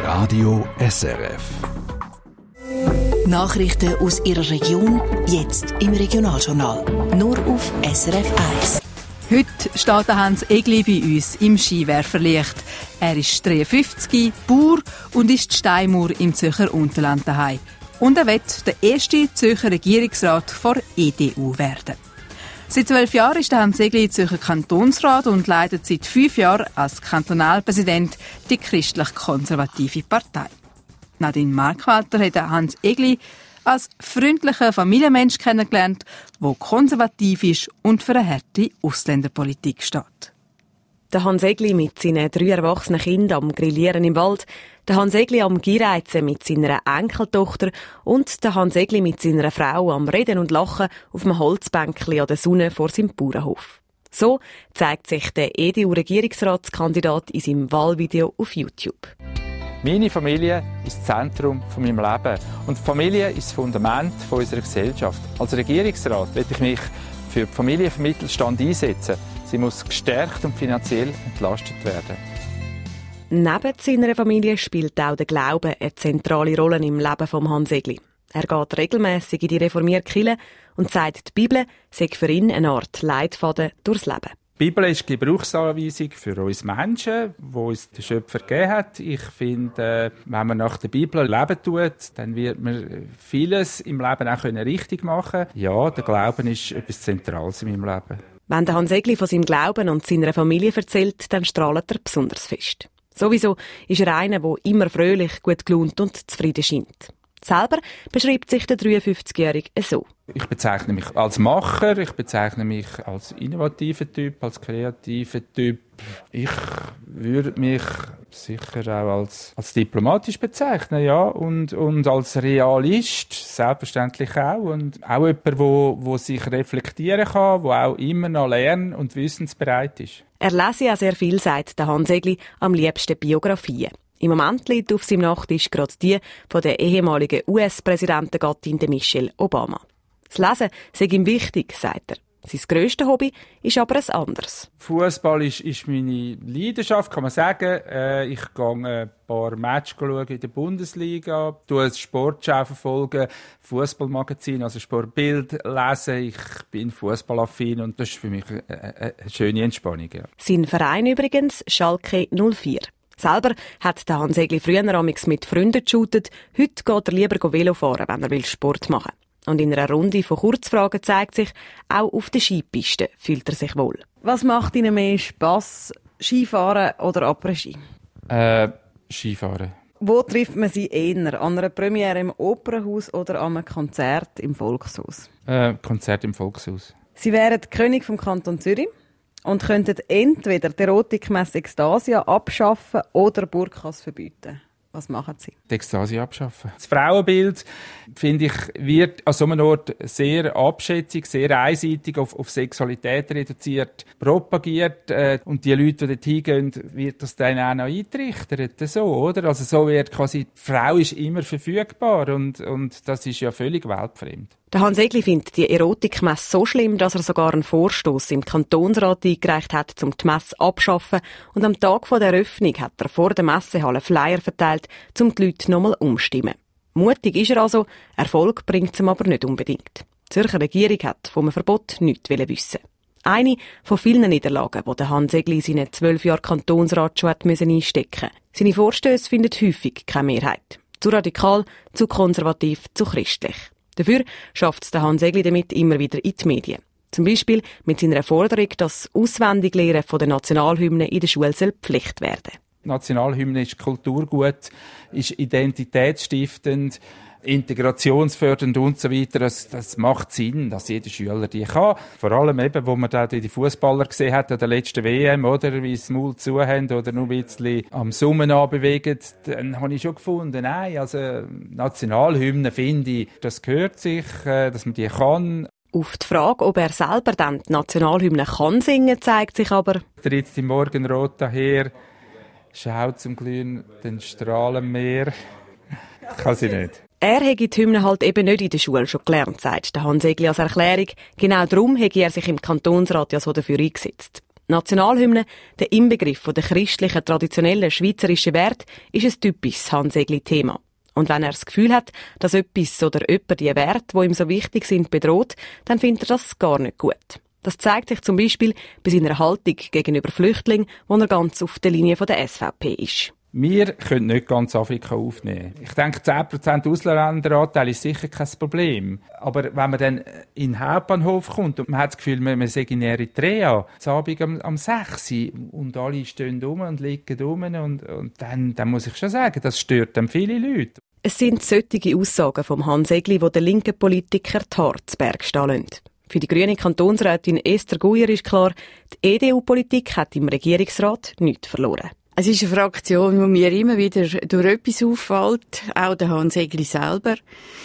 Radio SRF. Nachrichten aus Ihrer Region, jetzt im Regionaljournal. Nur auf SRF 1. Heute steht Hans Egli bei uns im Skiwerferlicht. Er ist 53, Bauer und ist Steinmauer im Zürcher Unterland daheim. Und er wird der erste Zürcher Regierungsrat der EDU werden. Seit 12 Jahren ist Hans Egli Zürcher Kantonsrat und leitet seit 5 Jahren als Kantonalpräsident die christlich-konservative Partei. Nadine Markwalter hat Hans Egli als freundlicher Familienmensch kennengelernt, der konservativ ist und für eine harte Ausländerpolitik steht. Der Hans Egli mit seinen 3 erwachsenen Kindern am Grillieren im Wald, der Hans Egli am Gierreizen mit seiner Enkeltochter und der Hans Egli mit seiner Frau am Reden und Lachen auf einem Holzbänkli an der Sonne vor seinem Bauernhof. So zeigt sich der EDU-Regierungsratskandidat in seinem Wahlvideo auf YouTube. Meine Familie ist das Zentrum von meinem Leben und die Familie ist das Fundament unserer Gesellschaft. Als Regierungsrat will ich mich für die Familie im Mittelstand einsetzen. Sie muss gestärkt und finanziell entlastet werden. Neben seiner Familie spielt auch der Glaube eine zentrale Rolle im Leben von Hans Egli. Er geht regelmässig in die reformierte Kirche und sagt, die Bibel sei für ihn eine Art Leitfaden durchs Leben. Die Bibel ist die Gebrauchsanweisung für uns Menschen, die uns der Schöpfer gegeben hat. Ich finde, wenn man nach der Bibel leben tut, dann wird man vieles im Leben auch richtig machen können. Ja, der Glauben ist etwas Zentrales in meinem Leben. Wenn der Hans Egli von seinem Glauben und seiner Familie erzählt, dann strahlt er besonders fest. Sowieso ist er einer, der immer fröhlich, gut gelaunt und zufrieden scheint. Selber beschreibt sich der 53-Jährige so. Ich bezeichne mich als Macher, ich bezeichne mich als innovativer Typ, als kreativer Typ. Ich würde mich sicher auch als diplomatisch bezeichnen, ja, und als Realist selbstverständlich auch. Und auch jemand, der sich reflektieren kann, der auch immer noch lern- und wissensbereit ist. Er lese ja sehr viel, sagt der Hans Egli, am liebsten Biografien. Im Moment liegt auf seinem Nachttisch gerade die von der ehemaligen US-Präsidentengattin Michelle Obama. Das Lesen sei ihm wichtig, sagt er. Sein grösstes Hobby ist aber ein anderes. Fußball ist meine Leidenschaft, kann man sagen. Ich gehe ein paar Matches schauen in der Bundesliga, tue das Sportschau verfolgen, Fußballmagazin, also Sportbild lesen. Ich bin fußballaffin und das ist für mich eine schöne Entspannung. Ja. Sein Verein übrigens, Schalke 04. Selber hat der Hans Egli früher amigs mit Freunden geshootet. Heute geht er lieber Velo fahren, wenn er Sport machen will. Und in einer Runde von Kurzfragen zeigt sich, auch auf der Skipiste fühlt er sich wohl. Was macht Ihnen mehr Spass, Skifahren oder Après-Ski? Skifahren. Wo trifft man Sie eher? An einer Premiere im Opernhaus oder an einem Konzert im Volkshaus? Konzert im Volkshaus. Sie wären König vom Kanton Zürich und könnten entweder die Erotikmesse Ekstasia abschaffen oder Burkas verbieten. Was machen Sie? Die Ekstasia abschaffen. Das Frauenbild, finde ich, wird an so einem Ort sehr abschätzig, sehr einseitig auf Sexualität reduziert, propagiert. Und die Leute, die dort hingehen, wird das dann auch noch eintrichtert. So, oder? Also so wird quasi, die Frau ist immer verfügbar und das ist ja völlig weltfremd. Der Hans Egli findet die Erotikmesse so schlimm, dass er sogar einen Vorstoss im Kantonsrat eingereicht hat, um die Messe abzuschaffen. Und am Tag der Eröffnung hat er vor der Messehalle Flyer verteilt, um die Leute nochmal umstimmen. Mutig ist er also, Erfolg bringt es ihm aber nicht unbedingt. Die Zürcher Regierung hat vom Verbot nichts wissen. Eine von vielen Niederlagen, die der Hans Egli in seinen 12 Jahren Kantonsrat schon hat einstecken musste. Seine Vorstösse finden häufig keine Mehrheit. Zu radikal, zu konservativ, zu christlich. Dafür schafft es der Hans Egli damit immer wieder in die Medien. Zum Beispiel mit seiner Forderung, dass Auswendiglehren von der Nationalhymne in der Schule Pflicht werden. Die Nationalhymne ist Kulturgut, ist identitätsstiftend, integrationsfördernd und so weiter. Das macht Sinn, dass jeder Schüler die kann. Vor allem eben, wo man da die Fußballer gesehen hat an der letzten WM, oder, wie sie das Maul zu haben oder nur ein bisschen am Summen anbewegen, dann habe ich schon gefunden, nein, also Nationalhymne finde ich, das gehört sich, dass man die kann. Auf die Frage, ob er selber dann die Nationalhymne kann singen, zeigt sich aber: Tritt die Morgenrot daher, schaut zum glühenden Strahlenmeer. Kann sie nicht. Er hätte die Hymne halt eben nicht in der Schule schon gelernt, sagt der Hans Egli als Erklärung. Genau darum hätte er sich im Kantonsrat ja so dafür eingesetzt. Nationalhymne, der Inbegriff der christlichen, traditionellen schweizerischen Werte, ist ein typisches Hans-Egli-Thema. Und wenn er das Gefühl hat, dass etwas oder jemand die Werte, die ihm so wichtig sind, bedroht, dann findet er das gar nicht gut. Das zeigt sich zum Beispiel bei seiner Haltung gegenüber Flüchtlingen, wo er ganz auf der Linie der SVP ist. Wir können nicht ganz Afrika aufnehmen. Ich denke, 10% Ausländeranteil ist sicher kein Problem. Aber wenn man dann in den Hauptbahnhof kommt und man hat das Gefühl, man sei in Eritrea, am Abend um 6 Uhr und alle stehen rum und liegen rum und dann muss ich schon sagen, das stört dann viele Leute. Es sind solche Aussagen vom Hans Egli, die den linken Politiker die Haare zu Berg stehen lassen. Für die grüne Kantonsrätin Esther Guyer ist klar, die EDU-Politik hat im Regierungsrat nichts verloren. Es ist eine Fraktion, die mir immer wieder durch etwas auffällt, auch der Hans Egli selber.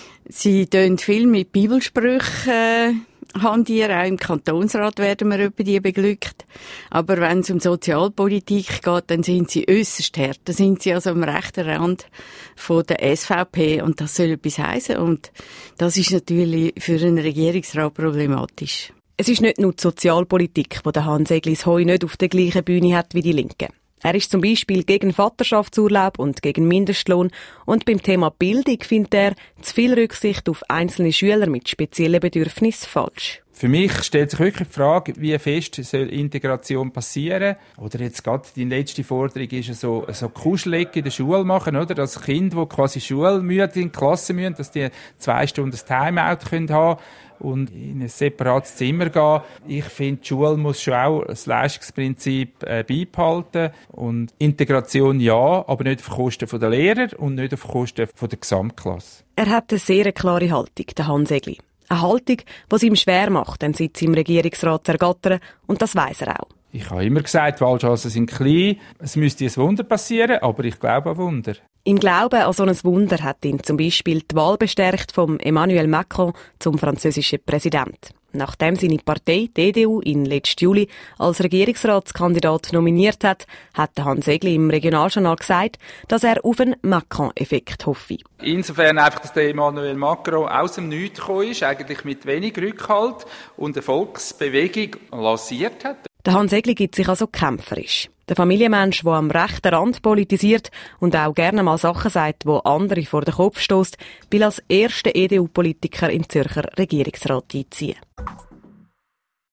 Sie tun viel mit Bibelsprüchen hantieren, auch im Kantonsrat werden wir über die beglückt. Aber wenn es um Sozialpolitik geht, dann sind sie äusserst hart. Da sind sie also am rechten Rand von der SVP und das soll etwas heissen. Und das ist natürlich für einen Regierungsrat problematisch. Es ist nicht nur die Sozialpolitik, wo der Hans Eglis Heu nicht auf der gleichen Bühne hat wie die Linken. Er ist zum Beispiel gegen Vaterschaftsurlaub und gegen Mindestlohn und beim Thema Bildung findet er zu viel Rücksicht auf einzelne Schüler mit speziellen Bedürfnissen falsch. Für mich stellt sich wirklich die Frage, wie fest soll Integration passieren? Oder jetzt gerade die letzte Forderung ist so kuschelig in der Schule machen, oder? Dass Kinder, die quasi schulmüde in die Klasse müssen, dass die 2 Stunden das Timeout haben können und in ein separates Zimmer gehen. Ich finde, die Schule muss schon auch das Leistungsprinzip beibehalten. Und Integration ja, aber nicht auf Kosten der Lehrer und nicht auf Kosten der Gesamtklasse. Er hat eine sehr klare Haltung, der Hans Egli. Eine Haltung, die es ihm schwer macht, den Sitz im Regierungsrat zu ergattern. Und das weiss er auch. Ich habe immer gesagt, die Wahlchancen sind klein. Es müsste ein Wunder passieren, aber ich glaube an Wunder. Im Glauben an so ein Wunder hat ihn zum Beispiel die Wahl bestärkt von Emmanuel Macron zum französischen Präsident. Nachdem seine Partei, die EDU, ihn letzten Juli als Regierungsratskandidat nominiert hat, hat Hans Egli im Regionaljournal gesagt, dass er auf einen Macron-Effekt hoffe. Insofern einfach, dass der Emmanuel Macron aus dem Nichts gekommen ist, eigentlich mit wenig Rückhalt und eine Volksbewegung lanciert hat. Der Hans Egli gibt sich also kämpferisch. Der Familienmensch, der am rechten Rand politisiert und auch gerne mal Sachen sagt, die andere vor den Kopf stösst, will als erster EDU-Politiker in Zürcher Regierungsrat einziehen.